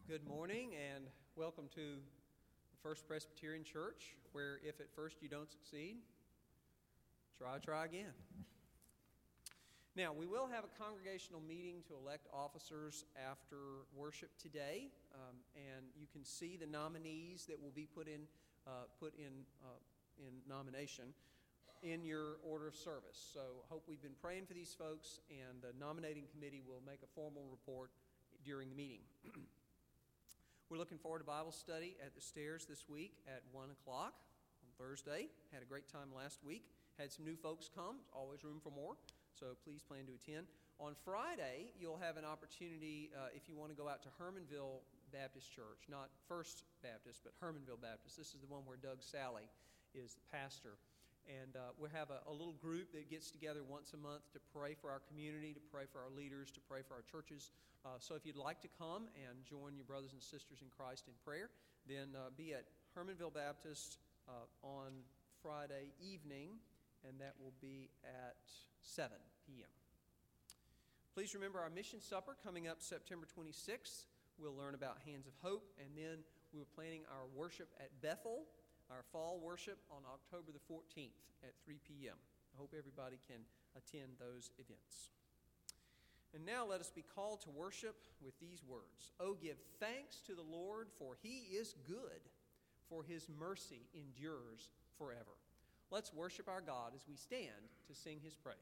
Good morning and welcome to the First Presbyterian Church, where if at first you don't succeed, try again. Now, we will have a congregational meeting to elect officers after worship today, and you can see the nominees that will be put in nomination in your order of service. So, hope we've been praying for these folks, and the nominating committee will make a formal report during the meeting. We're looking forward to Bible study at the stairs this week at 1 o'clock on Thursday. Had a great time last week. Had some new folks come. Always room for more. So please plan to attend. On Friday, you'll have an opportunity if you want to go out to Hermanville Baptist Church. Not First Baptist, but Hermanville Baptist. This is the one where Doug Sally is the pastor. And we'll have a little group that gets together once a month to pray for our community, to pray for our leaders, to pray for our churches. So if you'd like to come and join your brothers and sisters in Christ in prayer, then be at Hermanville Baptist on Friday evening, and that will be at 7 p.m. Please remember our mission supper coming up September 26th. We'll learn about Hands of Hope, and then we're planning our worship at Bethel, our fall worship on October the 14th at 3 p.m. I hope everybody can attend those events. And now let us be called to worship with these words. Oh, give thanks to the Lord, for he is good, for his mercy endures forever. Let's worship our God as we stand to sing his praise.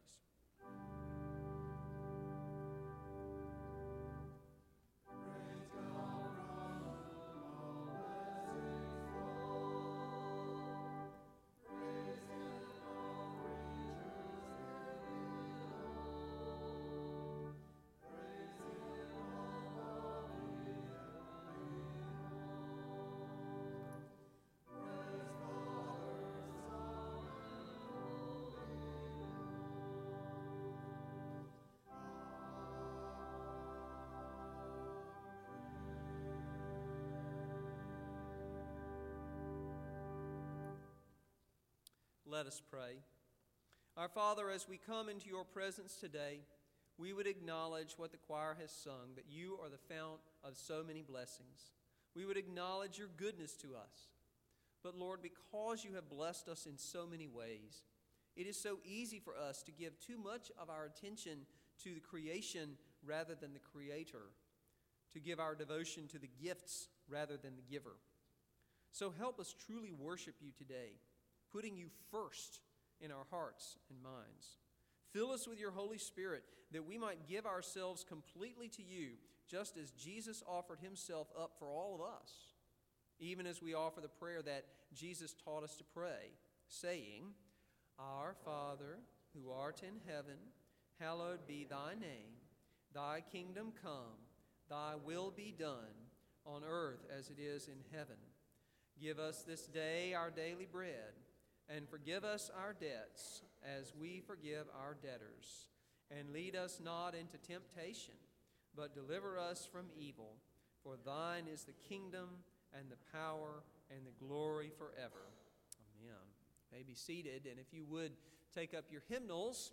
Let us pray. Our Father, as we come into your presence today, we would acknowledge what the choir has sung, that you are the fount of so many blessings. We would acknowledge your goodness to us. But Lord, because you have blessed us in so many ways, it is so easy for us to give too much of our attention to the creation rather than the Creator, to give our devotion to the gifts rather than the giver. So help us truly worship you today, putting you first in our hearts and minds. Fill us with your Holy Spirit that we might give ourselves completely to you, just as Jesus offered himself up for all of us, even as we offer the prayer that Jesus taught us to pray, saying, Our Father, who art in heaven, hallowed be thy name. Thy kingdom come, thy will be done, on earth as it is in heaven. Give us this day our daily bread, and forgive us our debts as we forgive our debtors. And lead us not into temptation, but deliver us from evil. For thine is the kingdom and the power and the glory forever. Amen. You may be seated, and if you would take up your hymnals.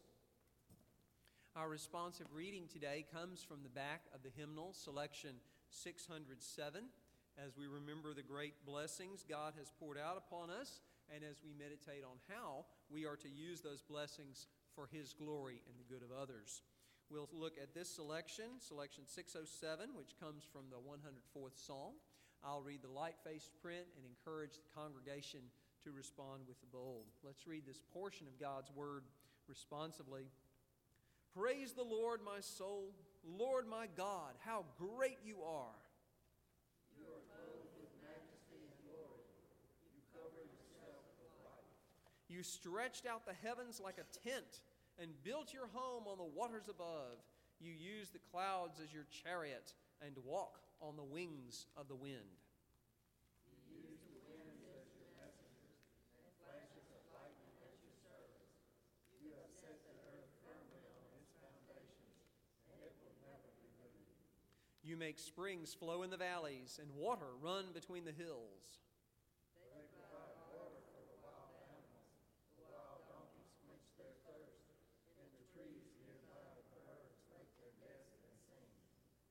Our responsive reading today comes from the back of the hymnal, selection 607, as we remember the great blessings God has poured out upon us, and as we meditate on how we are to use those blessings for his glory and the good of others. We'll look at this selection 607, which comes from the 104th Psalm. I'll read the light-faced print and encourage the congregation to respond with the bold. Let's read this portion of God's Word responsively. Praise the Lord, my soul. Lord, my God, how great you are. You are clothed with majesty and glory. You cover yourself with light. You stretched out the heavens like a tent and built your home on the waters above. You used the clouds as your chariot and walk on the wings of the wind. You used the winds as your messengers and flashes of lightning as your servants. You have set the earth firmly on its foundations, and it will never be moved. You make springs flow in the valleys and water run between the hills. They provide water for the wild animals. The wild donkeys quench their thirst, and the trees nearby the birds make their nest and sing.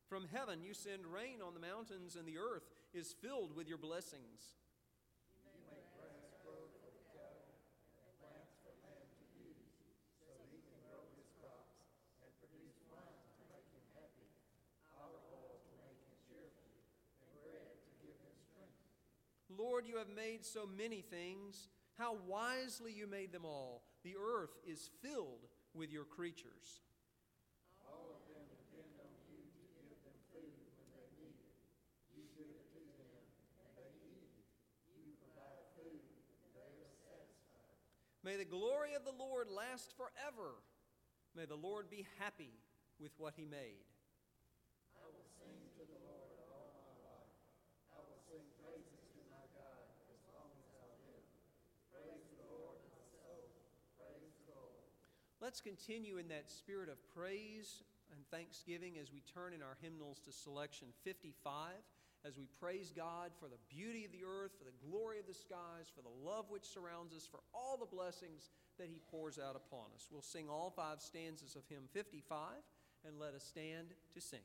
From heaven you send rain on the mountains, and the earth is filled with your blessings. You make grass grow for the cattle and plants for man to use, so he can grow his crops and produce wine to make him happy, olive oil to make him cheerful, and bread to give him strength. Lord, you have made so many things. How wisely you made them all. The earth is filled with your creatures. All of them depend on you to give them food when they need it. You give it to them, and they eat it. You provide food, and they are satisfied. May the glory of the Lord last forever. May the Lord be happy with what he made. I will sing to the Lord all my life. I will sing praises to my God as long as I live. Praise the Lord, my soul. Praise the Lord. Let's continue in that spirit of praise and thanksgiving as we turn in our hymnals to selection 55, as we praise God for the beauty of the earth, for the glory of the skies, for the love which surrounds us, for all the blessings that he pours out upon us. We'll sing all 5 stanzas of hymn 55, and let us stand to sing.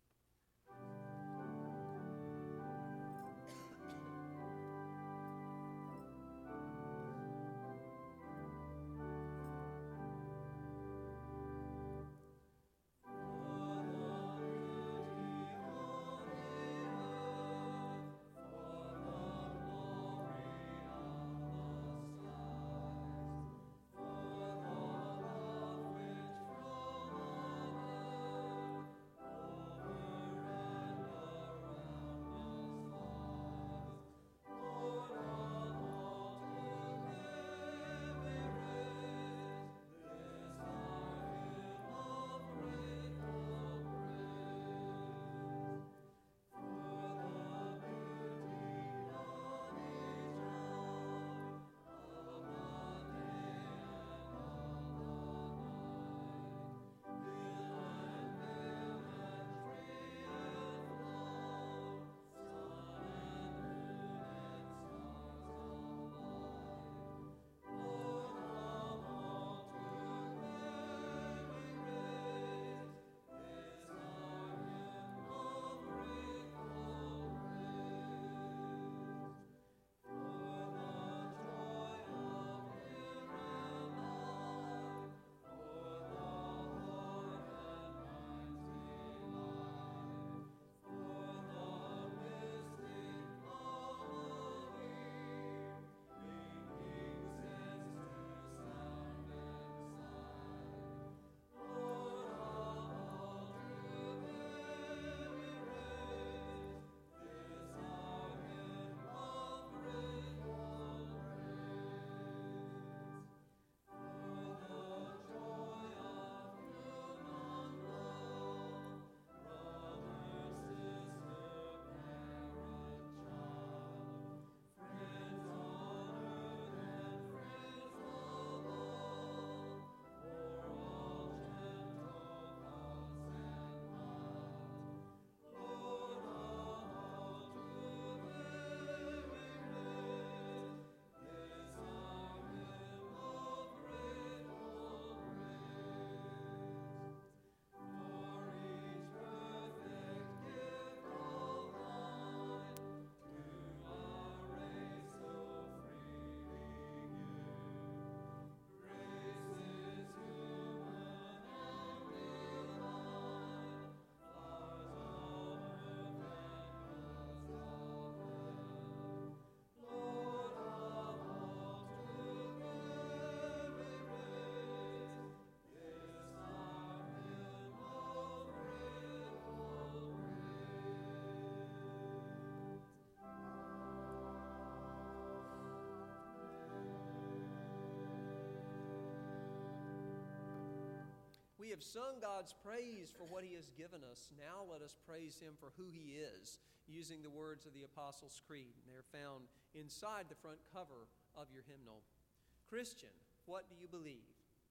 We have sung God's praise for what he has given us. Now let us praise him for who he is, using the words of the Apostles' Creed. They're found inside the front cover of your hymnal. Christian, what do you believe?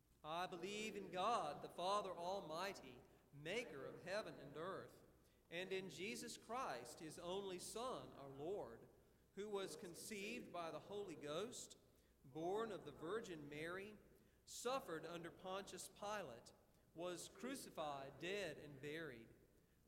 I believe in God, the Father Almighty, maker of heaven and earth, and in Jesus Christ, his only Son, our Lord, who was conceived by the Holy Ghost, born of the Virgin Mary, suffered under Pontius Pilate, was crucified, dead, and buried.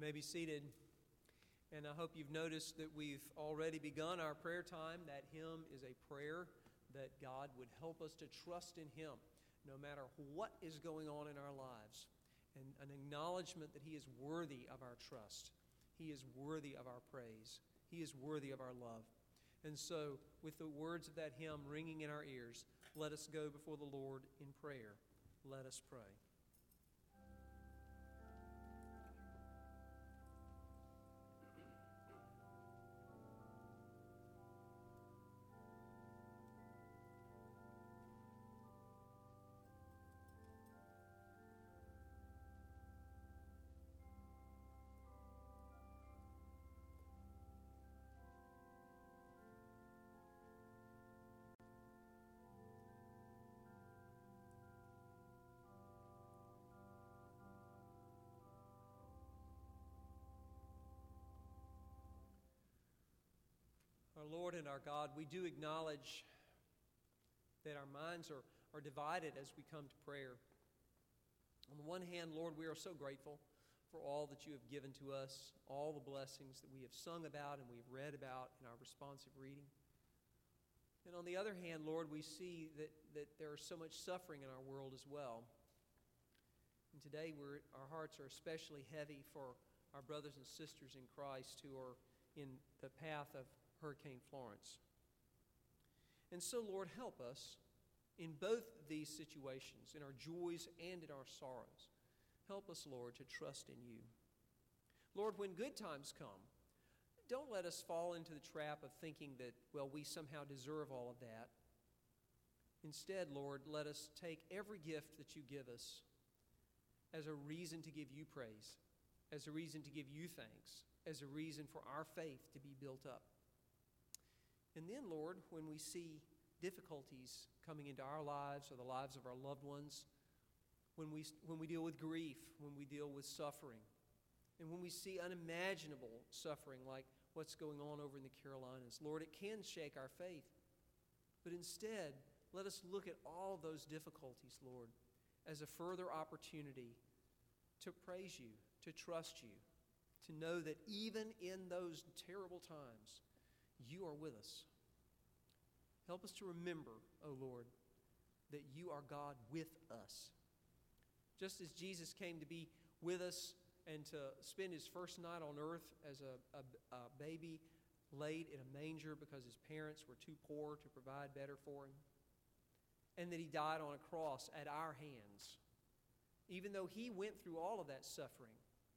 may be seated. And I hope you've noticed that we've already begun our prayer time. That hymn is a prayer that God would help us to trust in Him no matter what is going on in our lives, and an acknowledgement that He is worthy of our trust. He is worthy of our praise. He is worthy of our love. And so, with the words of that hymn ringing in our ears, let us go before the Lord in prayer. Let us pray. Our Lord and our God, we do acknowledge that our minds are divided as we come to prayer. On the one hand, Lord, we are so grateful for all that you have given to us, all the blessings that we have sung about and we have read about in our responsive reading. And on the other hand, Lord, we see that there is so much suffering in our world as well. And today our hearts are especially heavy for our brothers and sisters in Christ who are in the path of Hurricane Florence. And so, Lord, help us in both these situations, in our joys and in our sorrows. Help us, Lord, to trust in you. Lord, when good times come, don't let us fall into the trap of thinking that, well, we somehow deserve all of that. Instead, Lord, let us take every gift that you give us as a reason to give you praise, as a reason to give you thanks, as a reason for our faith to be built up. And then, Lord, when we see difficulties coming into our lives or the lives of our loved ones, when we deal with grief, when we deal with suffering, and when we see unimaginable suffering like what's going on over in the Carolinas, Lord, it can shake our faith. But instead, let us look at all those difficulties, Lord, as a further opportunity to praise you, to trust you, to know that even in those terrible times, you are with us. Help us to remember, O Lord, that you are God with us. Just as Jesus came to be with us and to spend his first night on earth as a baby laid in a manger because his parents were too poor to provide better for him, and that he died on a cross at our hands. Even though he went through all of that suffering,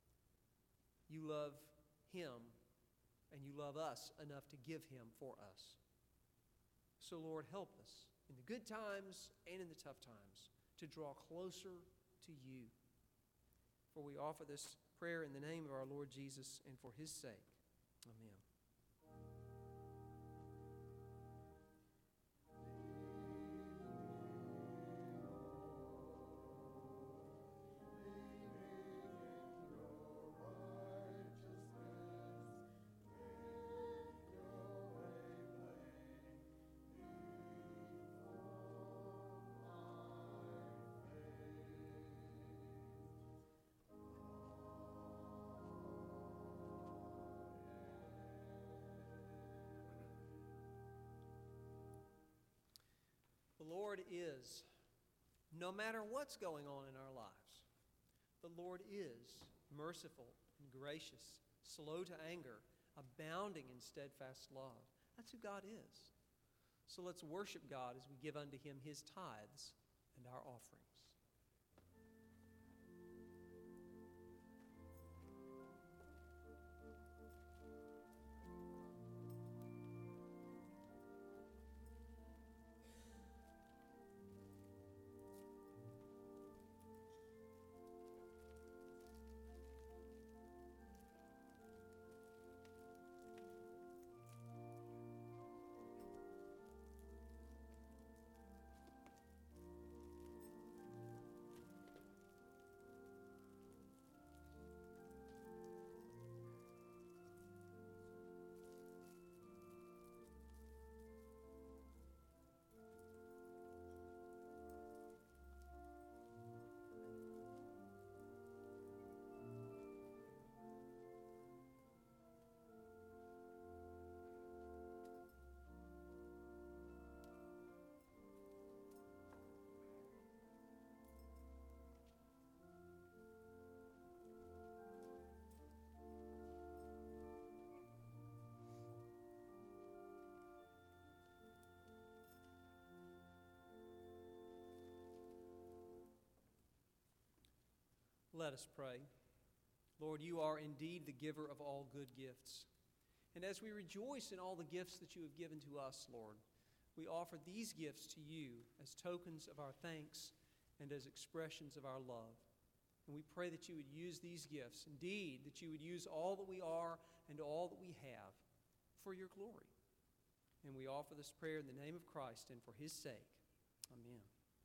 you love him and you love us enough to give him for us. So, Lord, help us in the good times and in the tough times to draw closer to you. For we offer this prayer in the name of our Lord Jesus and for his sake. Amen. The Lord is, no matter what's going on in our lives, the Lord is merciful and gracious, slow to anger, abounding in steadfast love. That's who God is. So let's worship God as we give unto him his tithes and our offerings. Let us pray. Lord, you are indeed the giver of all good gifts. And as we rejoice in all the gifts that you have given to us, Lord, we offer these gifts to you as tokens of our thanks and as expressions of our love. And we pray that you would use these gifts, indeed, that you would use all that we are and all that we have for your glory. And we offer this prayer in the name of Christ and for his sake. Amen.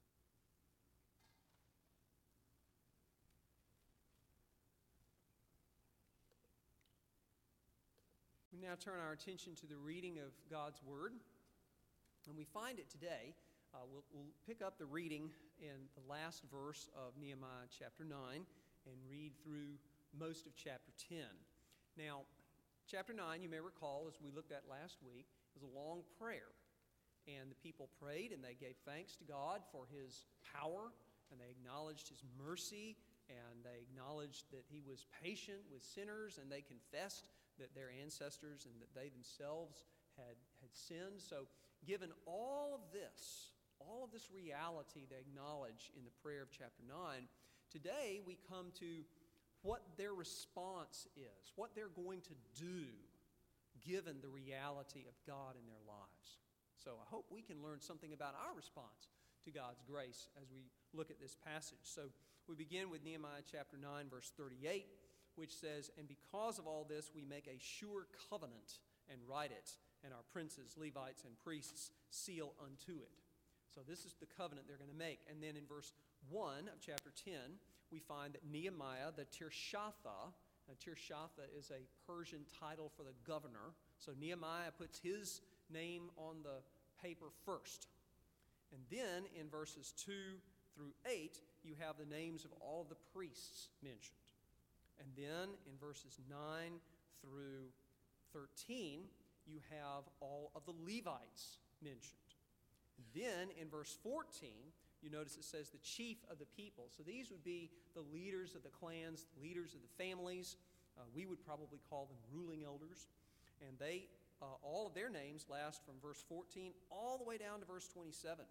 We now turn our attention to the reading of God's Word. And we find it today. We'll pick up the reading in the last verse of Nehemiah chapter 9 and read through most of chapter 10. Now, chapter 9, you may recall, as we looked at last week, was a long prayer. And the people prayed and they gave thanks to God for his power, and they acknowledged his mercy, and they acknowledged that he was patient with sinners, and they confessed that their ancestors and that they themselves had sinned. So given all of this reality they acknowledge in the prayer of chapter 9, today we come to what their response is, what they're going to do given the reality of God in their lives. So I hope we can learn something about our response to God's grace as we look at this passage. So we begin with Nehemiah chapter 9, verse 38, which says, "And because of all this, we make a sure covenant and write it, and our princes, Levites, and priests seal unto it." So this is the covenant they're going to make. And then in verse 1 of chapter 10, we find that Nehemiah, the Tirshatha, Tirshatha is a Persian title for the governor. So Nehemiah puts his name on the paper first. And then in verses 2 through 8, you have the names of all of the priests mentioned. And then in verses 9 through 13, you have all of the Levites mentioned. And then in verse 14, you notice it says the chief of the people. So these would be the leaders of the clans, the leaders of the families. We would probably call them ruling elders. And they, all of their names last from verse 14 all the way down to verse 27.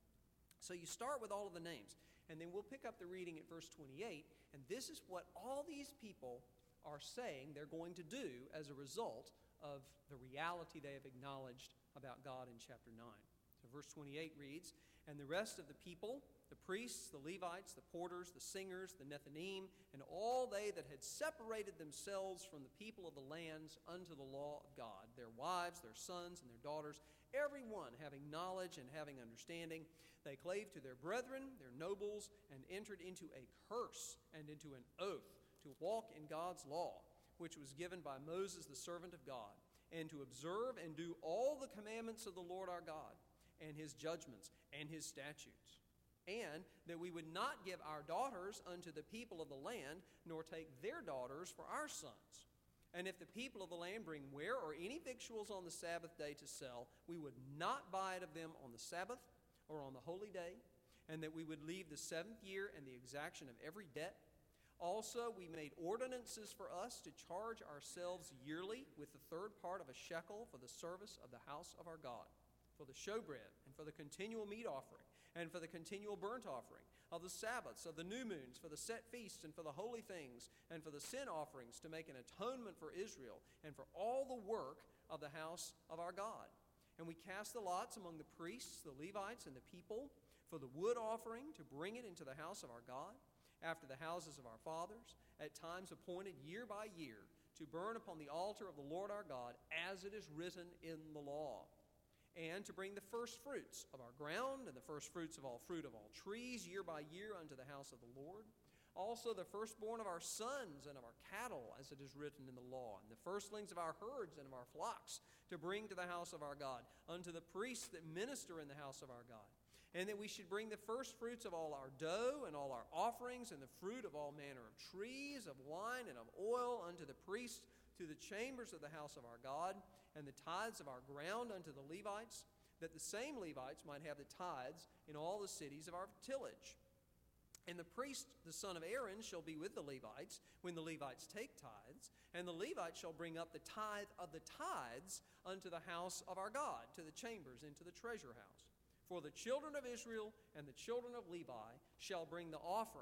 So you start with all of the names. And then we'll pick up the reading at verse 28, and this is what all these people are saying they're going to do as a result of the reality they have acknowledged about God in chapter 9. So verse 28 reads, "And the rest of the people, the priests, the Levites, the porters, the singers, the Nethinim, and all they that had separated themselves from the people of the lands unto the law of God, their wives, their sons, and their daughters, every one having knowledge and having understanding, they clave to their brethren, their nobles, and entered into a curse and into an oath to walk in God's law, which was given by Moses the servant of God, and to observe and do all the commandments of the Lord our God, and his judgments, and his statutes. And that we would not give our daughters unto the people of the land, nor take their daughters for our sons. And if the people of the land bring ware or any victuals on the Sabbath day to sell, we would not buy it of them on the Sabbath or on the holy day, and that we would leave the 7th year and the exaction of every debt. Also, we made ordinances for us to charge ourselves yearly with the 3rd part of a shekel for the service of the house of our God, for the showbread, and for the continual meat offering, and for the continual burnt offering, of the Sabbaths, of the new moons, for the set feasts, and for the holy things, and for the sin offerings, to make an atonement for Israel, and for all the work of the house of our God. And we cast the lots among the priests, the Levites, and the people, for the wood offering, to bring it into the house of our God, after the houses of our fathers, at times appointed year by year, to burn upon the altar of the Lord our God, as it is written in the law. And to bring the first fruits of our ground, and the first fruits of all fruit of all trees, year by year unto the house of the Lord. Also the firstborn of our sons and of our cattle, as it is written in the law, and the firstlings of our herds and of our flocks, to bring to the house of our God, unto the priests that minister in the house of our God. And that we should bring the first fruits of all our dough, and all our offerings, and the fruit of all manner of trees, of wine, and of oil, unto the priests, to the chambers of the house of our God, and the tithes of our ground unto the Levites, that the same Levites might have the tithes in all the cities of our tillage. And the priest, the son of Aaron, shall be with the Levites when the Levites take tithes, and the Levites shall bring up the tithe of the tithes unto the house of our God, to the chambers, into the treasure house. For the children of Israel and the children of Levi shall bring the offering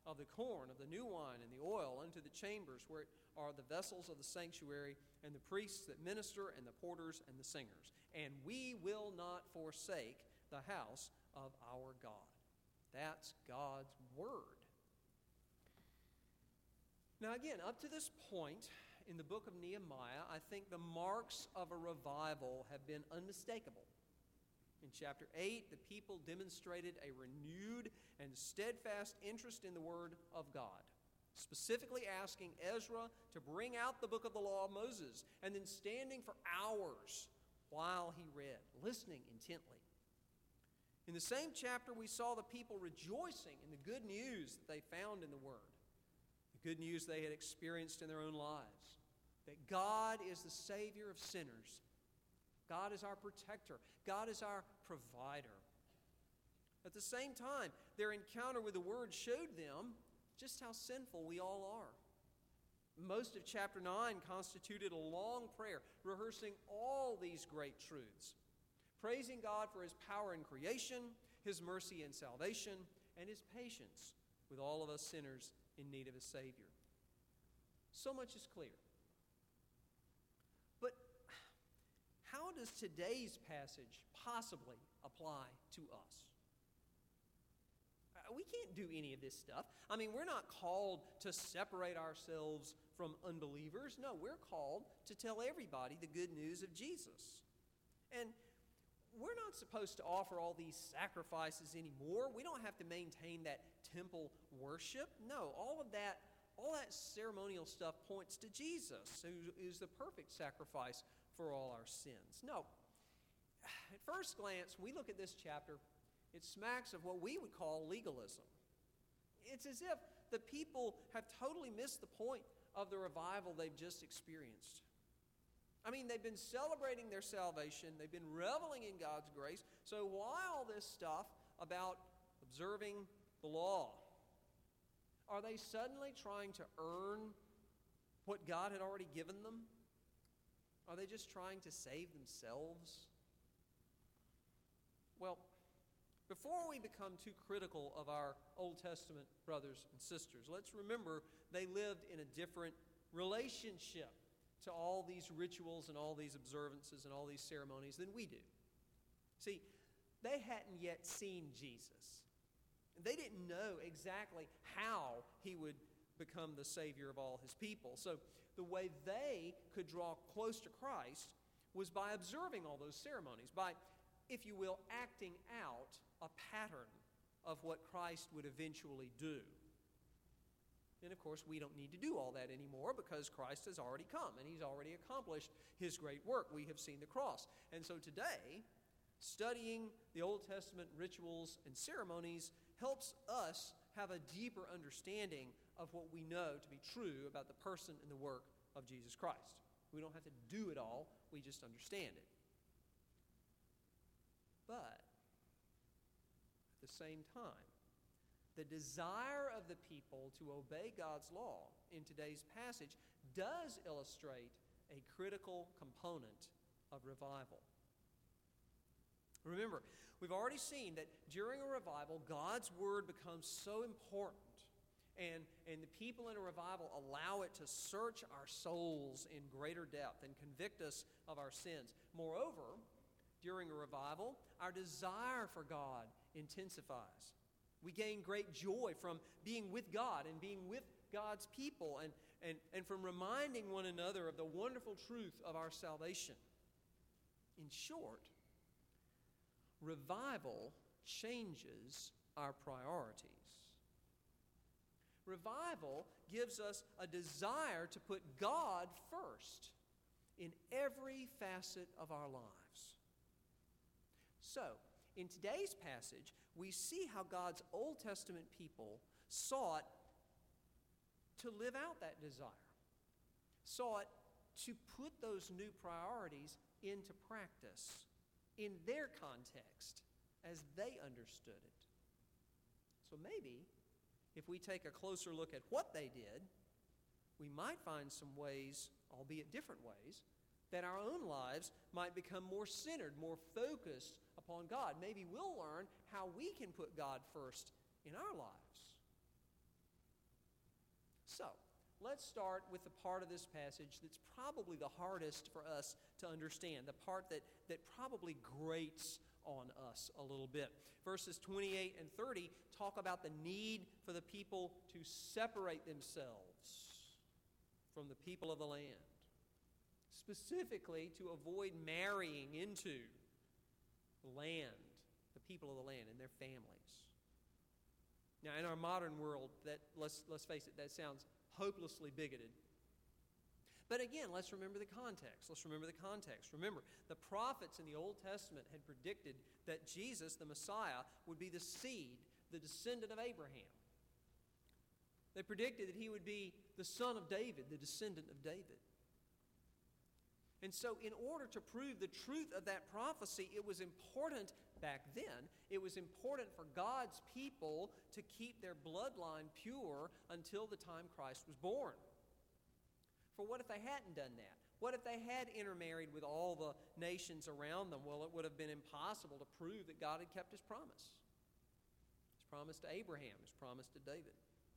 of the corn, of the new wine, and the oil unto the chambers where are the vessels of the sanctuary, and the priests that minister, and the porters, and the singers. And we will not forsake the house of our God. That's God's word. Now again, up to this point in the book of Nehemiah, I think the marks of a revival have been unmistakable. In chapter 8, the people demonstrated a renewed and steadfast interest in the Word of God, specifically asking Ezra to bring out the book of the law of Moses, and then standing for hours while he read, listening intently. In the same chapter, we saw the people rejoicing in the good news that they found in the Word, the good news they had experienced in their own lives, that God is the Savior of sinners. God is our protector. God is our provider. At the same time, their encounter with the Word showed them just how sinful we all are. Most of chapter 9 constituted a long prayer, rehearsing all these great truths, praising God for His power in creation, His mercy in salvation, and His patience with all of us sinners in need of a Savior. So much is clear. But how does today's passage possibly apply to us? We can't do any of this stuff. I mean, we're not called to separate ourselves from unbelievers. No, we're called to tell everybody the good news of Jesus. And we're not supposed to offer all these sacrifices anymore. We don't have to maintain that temple worship. No, all that ceremonial stuff points to Jesus, who is the perfect sacrifice for all our sins. No, at first glance, when we look at this chapter, it smacks of what we would call legalism. It's as if the people have totally missed the point of the revival they've just experienced. I mean, they've been celebrating their salvation. They've been reveling in God's grace. So why all this stuff about observing the law? Are they suddenly trying to earn what God had already given them? Are they just trying to save themselves? Well, before we become too critical of our Old Testament brothers and sisters, let's remember they lived in a different relationship to all these rituals and all these observances and all these ceremonies than we do. See, they hadn't yet seen Jesus. They didn't know exactly how He would become the Savior of all His people. So the way they could draw close to Christ was by observing all those ceremonies, by, if you will, acting out a pattern of what Christ would eventually do. And of course, we don't need to do all that anymore because Christ has already come and He's already accomplished His great work. We have seen the cross. And so today, studying the Old Testament rituals and ceremonies helps us have a deeper understanding of what we know to be true about the person and the work of Jesus Christ. We don't have to do it all, we just understand it. But at the same time, the desire of the people to obey God's law in today's passage does illustrate a critical component of revival. Remember, we've already seen that during a revival, God's word becomes so important, and the people in a revival allow it to search our souls in greater depth and convict us of our sins. Moreover, during a revival, our desire for God intensifies. We gain great joy from being with God and being with God's people and from reminding one another of the wonderful truth of our salvation. In short, revival changes our priorities. Revival gives us a desire to put God first in every facet of our lives. So, in today's passage, we see how God's Old Testament people sought to live out that desire, sought to put those new priorities into practice in their context as they understood it. So maybe if we take a closer look at what they did, we might find some ways, albeit different ways, that our own lives might become more centered, more focused upon God. Maybe we'll learn how we can put God first in our lives. let's start with the part of this passage that's probably the hardest for us to understand, the part that probably grates on us a little bit. Verses 28 and 30 talk about the need for the people to separate themselves from the people of the land, specifically to avoid marrying into the land, the people of the land and their families. Now, in our modern world, that let's face it, that sounds hopelessly bigoted. But again, let's remember the context. Remember, the prophets in the Old Testament had predicted that Jesus, the Messiah, would be the seed, the descendant of Abraham. They predicted that he would be the son of David, the descendant of David. And so in order to prove the truth of that prophecy, it was important back then, it was important for God's people to keep their bloodline pure until the time Christ was born. For what if they hadn't done that? What if they had intermarried with all the nations around them? Well, it would have been impossible to prove that God had kept His promise. His promise to Abraham, His promise to David.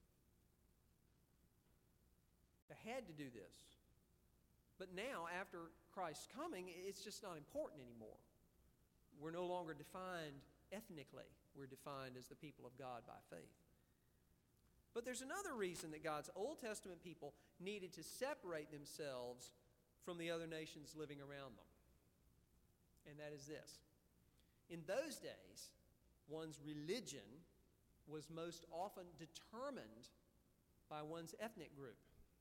They had to do this. But now, after Christ's coming, it's just not important anymore. We're no longer defined ethnically. We're defined as the people of God by faith. But there's another reason that God's Old Testament people needed to separate themselves from the other nations living around them. And that is this. In those days, one's religion was most often determined by one's ethnic group.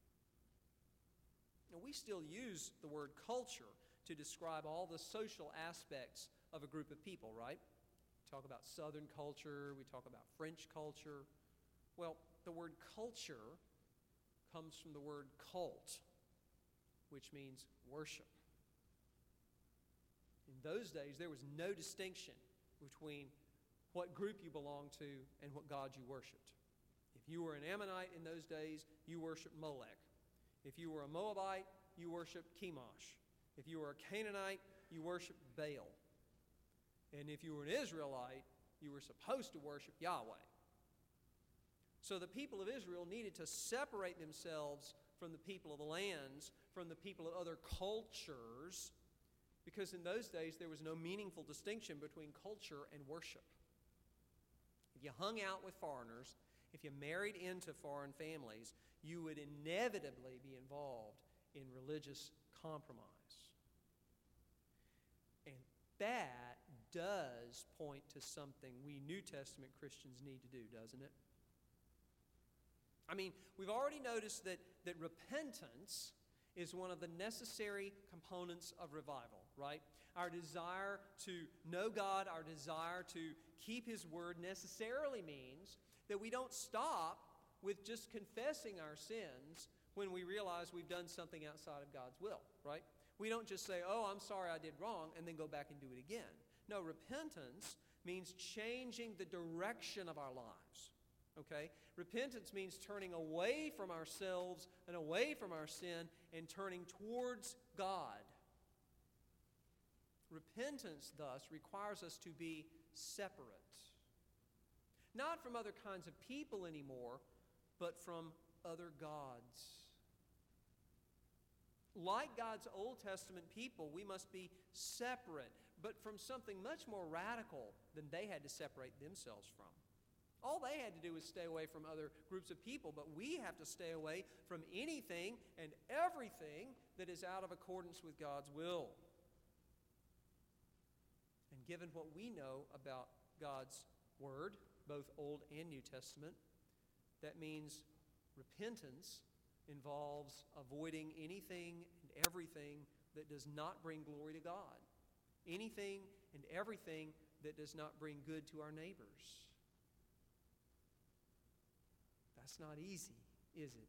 Now, we still use the word culture to describe all the social aspects of a group of people, right? We talk about Southern culture, we talk about French culture. Well, the word culture comes from the word cult, which means worship. In those days, there was no distinction between what group you belonged to and what God you worshiped. If you were an Ammonite in those days, you worshiped Molech. If you were a Moabite, you worshiped Chemosh. If you were a Canaanite, you worshiped Baal. And if you were an Israelite, you were supposed to worship Yahweh. So the people of Israel needed to separate themselves from the people of the lands, from the people of other cultures, because in those days there was no meaningful distinction between culture and worship. If you hung out with foreigners, if you married into foreign families, you would inevitably be involved in religious compromise. And that does point to something we New Testament Christians need to do, doesn't it? I mean, we've already noticed that repentance is one of the necessary components of revival, right? Our desire to know God, our desire to keep His Word necessarily means that we don't stop with just confessing our sins when we realize we've done something outside of God's will, right? We don't just say, oh, I'm sorry I did wrong, and then go back and do it again. No, repentance means changing the direction of our lives, okay? Repentance means turning away from ourselves and away from our sin and turning towards God. Repentance, thus, requires us to be separate. Not from other kinds of people anymore, but from other gods. Like God's Old Testament people, we must be separate, but from something much more radical than they had to separate themselves from. All they had to do was stay away from other groups of people, but we have to stay away from anything and everything that is out of accordance with God's will. And given what we know about God's Word, both Old and New Testament, that means repentance involves avoiding anything and everything that does not bring glory to God. Anything and everything that does not bring good to our neighbors. That's not easy, is it?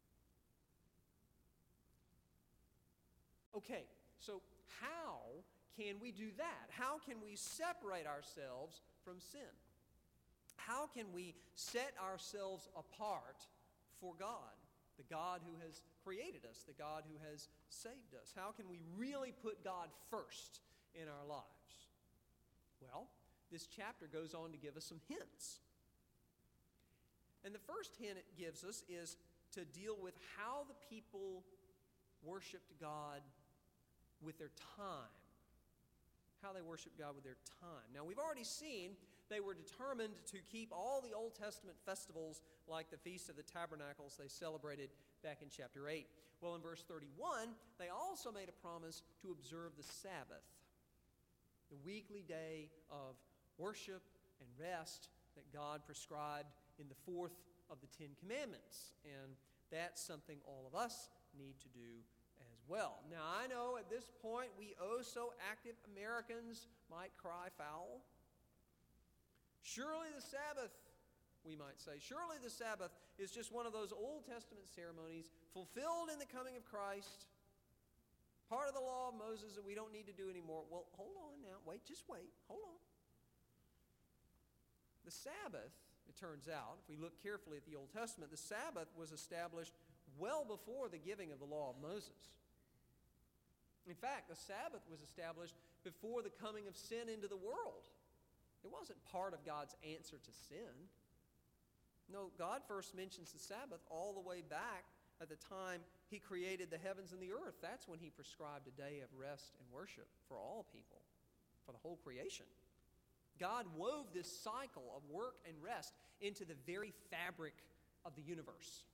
Okay, so how can we do that? How can we separate ourselves from sin? How can we set ourselves apart for God, the God who has created us, the God who has saved us? How can we really put God first in our lives? Well, this chapter goes on to give us some hints. And the first hint it gives us is to deal with how the people worshiped God with their time. How they worshiped God with their time. Now, we've already seen they were determined to keep all the Old Testament festivals like the Feast of the Tabernacles they celebrated back in chapter 8. Well, in verse 31, they also made a promise to observe the Sabbath, the weekly day of worship and rest that God prescribed in the fourth of the Ten Commandments. And that's something all of us need to do as well. Now, I know at this point we so active Americans might cry foul. Surely the Sabbath, we might say, surely the Sabbath is just one of those Old Testament ceremonies fulfilled in the coming of Christ, part of the law of Moses that we don't need to do anymore. Well, hold on now. Just wait. Hold on. The Sabbath, it turns out, if we look carefully at the Old Testament, the Sabbath was established well before the giving of the law of Moses. In fact, the Sabbath was established before the coming of sin into the world. It wasn't part of God's answer to sin. No, God first mentions the Sabbath all the way back at the time He created the heavens and the earth. That's when He prescribed a day of rest and worship for all people, for the whole creation. God wove this cycle of work and rest into the very fabric of the universe.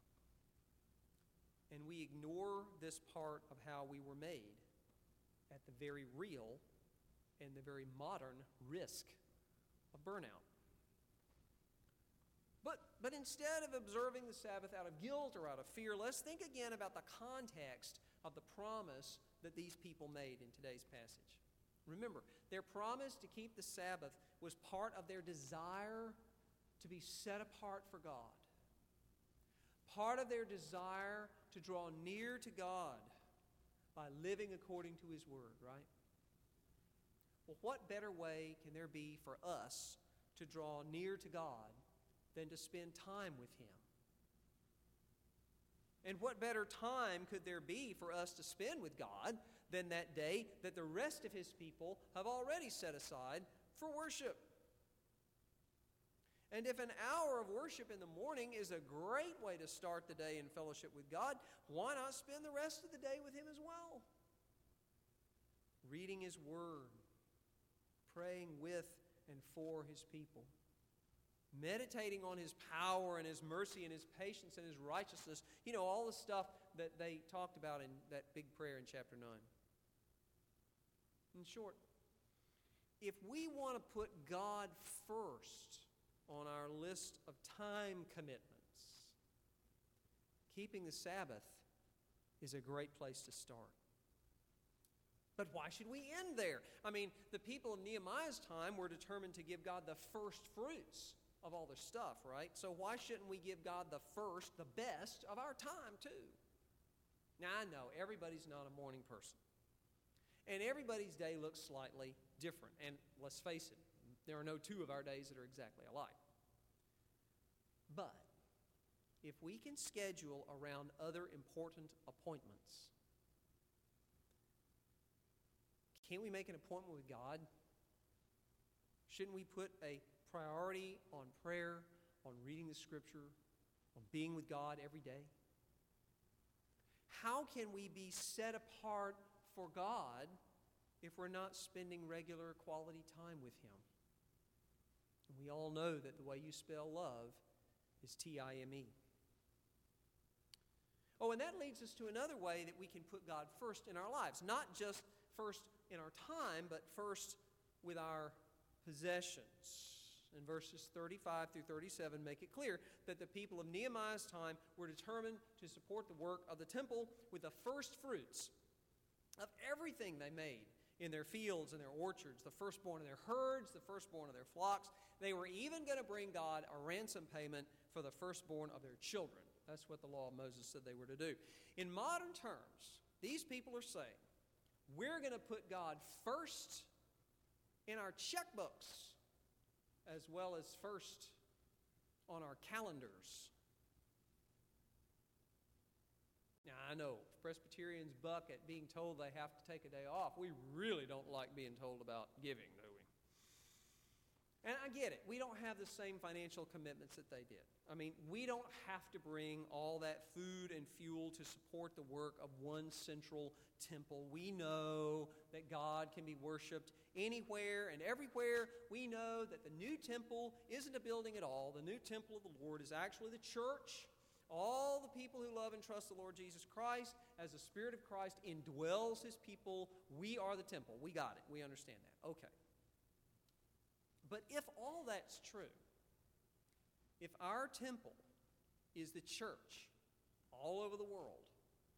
And we ignore this part of how we were made at the very real and the very modern risk of burnout. But instead of observing the Sabbath out of guilt or out of fear, let's think again about the context of the promise that these people made in today's passage. Remember, their promise to keep the Sabbath was part of their desire to be set apart for God. Part of their desire to draw near to God by living according to His Word, right? Well, what better way can there be for us to draw near to God than to spend time with Him? And what better time could there be for us to spend with God than that day that the rest of His people have already set aside for worship? And if an hour of worship in the morning is a great way to start the day in fellowship with God, why not spend the rest of the day with Him as well? Reading His Word, praying with and for His people, meditating on His power and His mercy and His patience and His righteousness. You know, all the stuff that they talked about in that big prayer in chapter 9. In short, if we want to put God first on our list of time commitments, keeping the Sabbath is a great place to start. But why should we end there? I mean, the people of Nehemiah's time were determined to give God the first fruits of all their stuff, right? So why shouldn't we give God the first, the best of our time too? Now, I know everybody's not a morning person. And everybody's day looks slightly different. And let's face it, there are no two of our days that are exactly alike. But if we can schedule around other important appointments, can't we make an appointment with God? Shouldn't we put a priority on prayer, on reading the Scripture, on being with God every day? How can we be set apart for God if we're not spending regular quality time with Him? And we all know that the way you spell love is T-I-M-E. Oh, and that leads us to another way that we can put God first in our lives. Not just first in our time, but first with our possessions. And verses 35 through 37 make it clear that the people of Nehemiah's time were determined to support the work of the temple with the first fruits of everything they made in their fields and their orchards, the firstborn of their herds, the firstborn of their flocks. They were even going to bring God a ransom payment for the firstborn of their children. That's what the law of Moses said they were to do. In modern terms, these people are saying, we're going to put God first in our checkbooks as well as first on our calendars. Now, I know Presbyterians buck at being told they have to take a day off. We really don't like being told about giving, do we? And I get it. We don't have the same financial commitments that they did. I mean, we don't have to bring all that food and fuel to support the work of one central temple. We know that God can be worshiped anywhere and everywhere. We know that the new temple isn't a building at all. The new temple of the Lord is actually the church. All the people who love and trust the Lord Jesus Christ, as the Spirit of Christ indwells His people, we are the temple. We got it. We understand that. Okay. But if all that's true, if our temple is the church all over the world,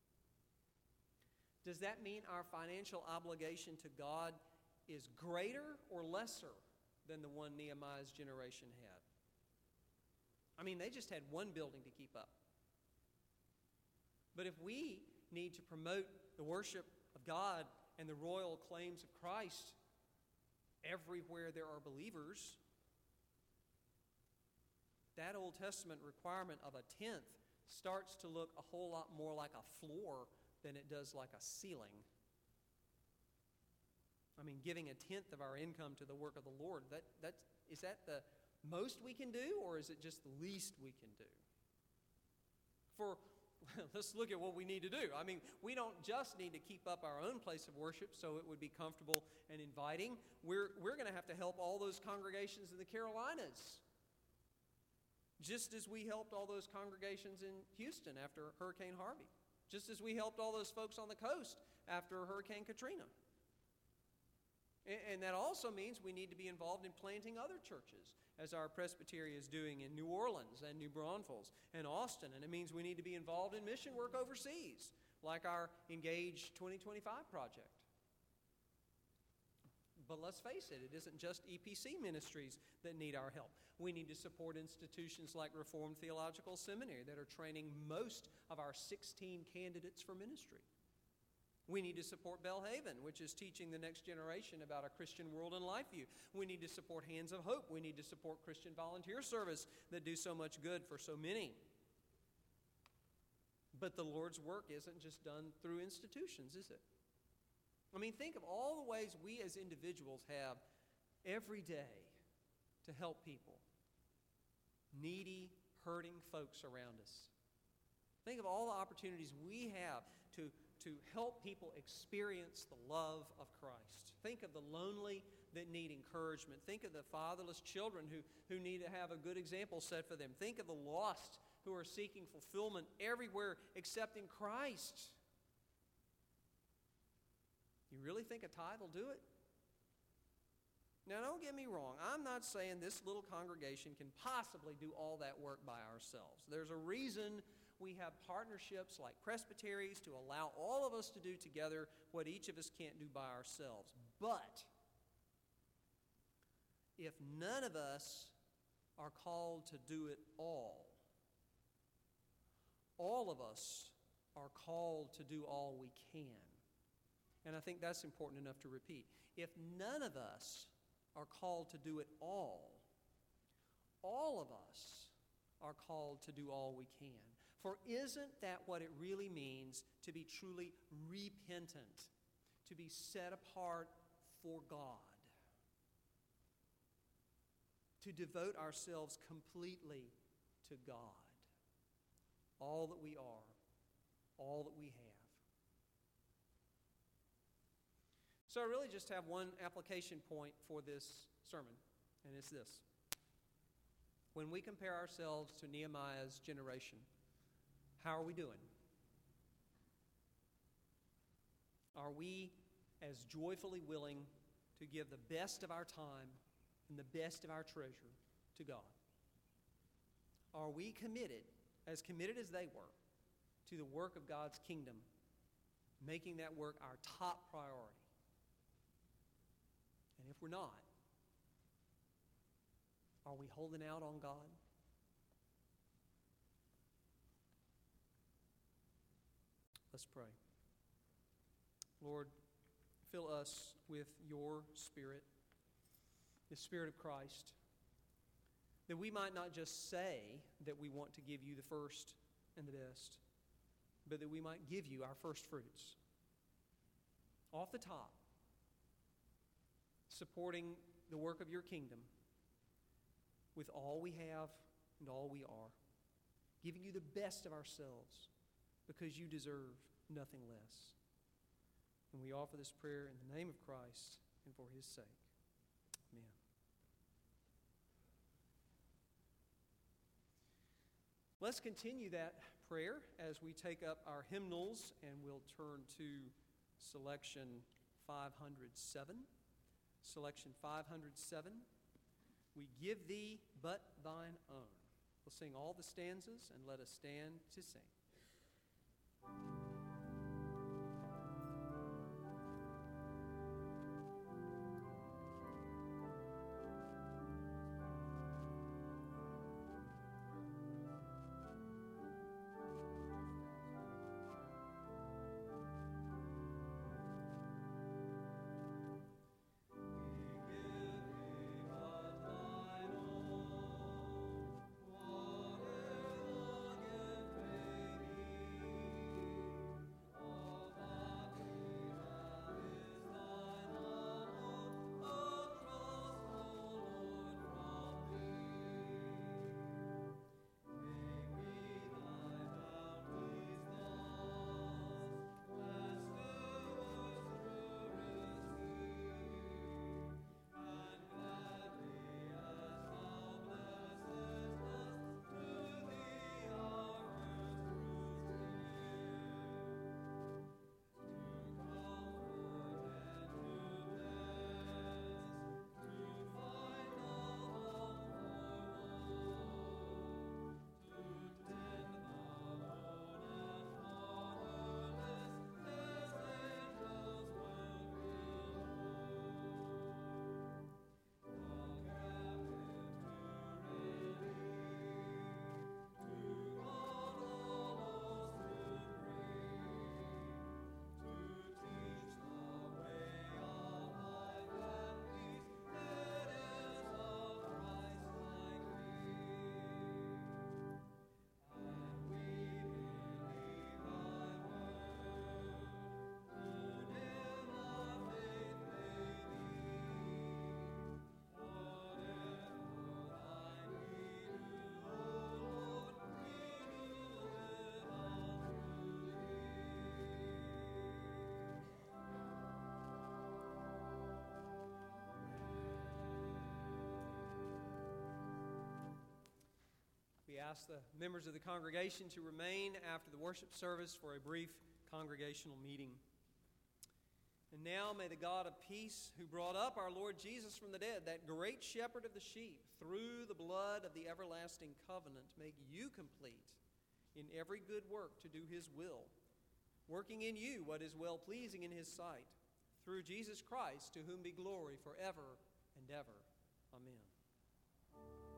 does that mean our financial obligation to God is greater or lesser than the one Nehemiah's generation had? I mean, they just had one building to keep up. But if we need to promote the worship of God and the royal claims of Christ everywhere there are believers, that Old Testament requirement of a tenth starts to look a whole lot more like a floor than it does like a ceiling. I mean, giving a tenth of our income to the work of the Lord, is that the most we can do, or is it just the least we can do? Let's look at what we need to do. I mean, we don't just need to keep up our own place of worship so it would be comfortable and inviting. We're going to have to help all those congregations in the Carolinas, just as we helped all those congregations in Houston after Hurricane Harvey, just as we helped all those folks on the coast after Hurricane Katrina. And that also means we need to be involved in planting other churches, as our presbytery is doing in New Orleans and New Braunfels and Austin. And it means we need to be involved in mission work overseas, like our Engage 2025 project. But let's face it, it isn't just EPC ministries that need our help. We need to support institutions like Reformed Theological Seminary that are training most of our 16 candidates for ministry. We need to support Belhaven, which is teaching the next generation about a Christian world and life view. We need to support Hands of Hope. We need to support Christian Volunteer Service that do so much good for so many. But the Lord's work isn't just done through institutions, is it? I mean, think of all the ways we as individuals have every day to help people, needy, hurting folks around us. Think of all the opportunities we have to help people experience the love of Christ. Think of the lonely that need encouragement. Think of the fatherless children who need to have a good example set for them. Think of the lost who are seeking fulfillment everywhere except in Christ. You really think a tithe will do it? Now, don't get me wrong. I'm not saying this little congregation can possibly do all that work by ourselves. There's a reason we have partnerships like presbyteries to allow all of us to do together what each of us can't do by ourselves. But if none of us are called to do it all of us are called to do all we can. And I think that's important enough to repeat. If none of us are called to do it all of us are called to do all we can. For isn't that what it really means to be truly repentant, to be set apart for God, to devote ourselves completely to God, all that we are, all that we have? So I really just have one application point for this sermon, and it's this. When we compare ourselves to Nehemiah's generation, how are we doing? Are we as joyfully willing to give the best of our time and the best of our treasure to God? Are we committed as they were, to the work of God's kingdom, making that work our top priority? And if we're not, are we holding out on God? Let's pray. Lord, fill us with your Spirit, the Spirit of Christ, that we might not just say that we want to give you the first and the best, but that we might give you our first fruits. Off the top, supporting the work of your kingdom with all we have and all we are, giving you the best of ourselves because you deserve nothing less. And we offer this prayer in the name of Christ and for his sake. Amen. Let's continue that prayer as we take up our hymnals, and we'll turn to selection 507. Selection 507. We give thee but thine own. We'll sing all the stanzas, and let us stand to sing. We ask the members of the congregation to remain after the worship service for a brief congregational meeting. And now may the God of peace, who brought up our Lord Jesus from the dead, that great shepherd of the sheep, through the blood of the everlasting covenant, make you complete in every good work to do his will, working in you what is well-pleasing in his sight, through Jesus Christ, to whom be glory forever and ever. Amen.